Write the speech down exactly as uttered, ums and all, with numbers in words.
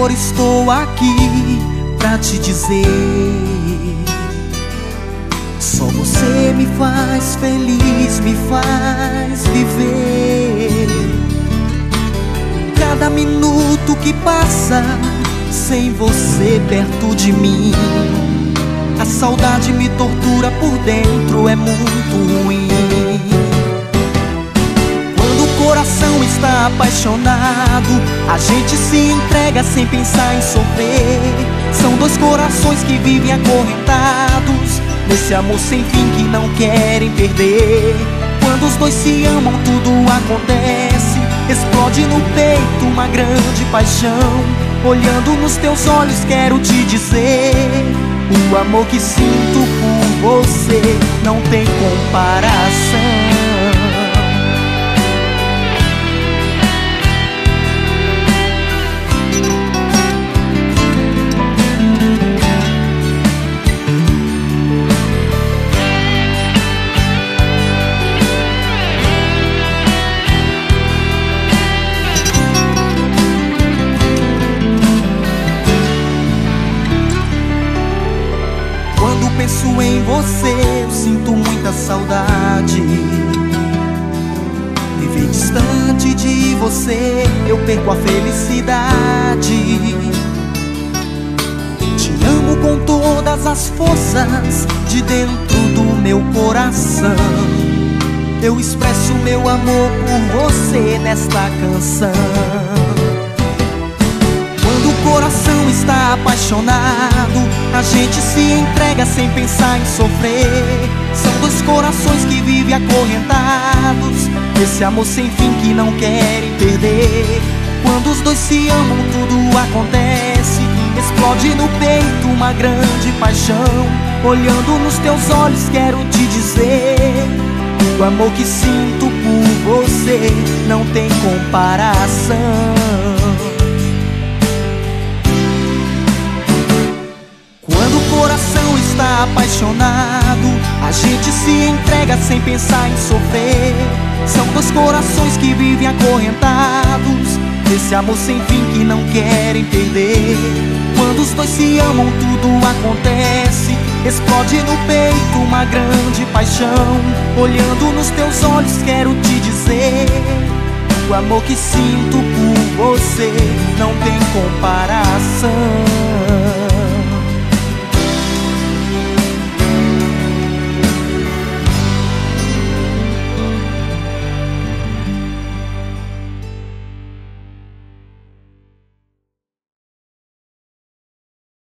amor, estou aqui pra te dizer: só você me faz feliz, me faz viver. Cada minuto que passa sem você perto de mim, a saudade me tortura por dentro, é muito ruim. Quando o coração está apaixonado, a gente se entrega sem pensar em sofrer. São dois corações que vivem acorrentados nesse amor sem fim que não querem perder. Quando os dois se amam, tudo acontece. Explode no peito uma grande paixão. Olhando nos teus olhos quero te dizer: o amor que sinto por você não tem comparação. Penso em você, eu sinto muita saudade. Viver distante de você, eu perco a felicidade. Te amo com todas as forças de dentro do meu coração. Eu expresso meu amor por você nesta canção. Quando o coração está apaixonado, a gente se entrega sem pensar em sofrer. São dois corações que vivem acorrentados nesse amor sem fim que não querem perder. Quando os dois se amam, tudo acontece. Explode no peito uma grande paixão. Olhando nos teus olhos quero te dizer: o amor que sinto por você não tem comparação. Quando o coração está apaixonado, a gente se entrega sem pensar em sofrer. São dois corações que vivem acorrentados nesse amor sem fim que não querem perder. Quando os dois se amam, tudo acontece. Explode no peito uma grande paixão. Olhando nos teus olhos quero te dizer: o amor que sinto por você não tem comparação.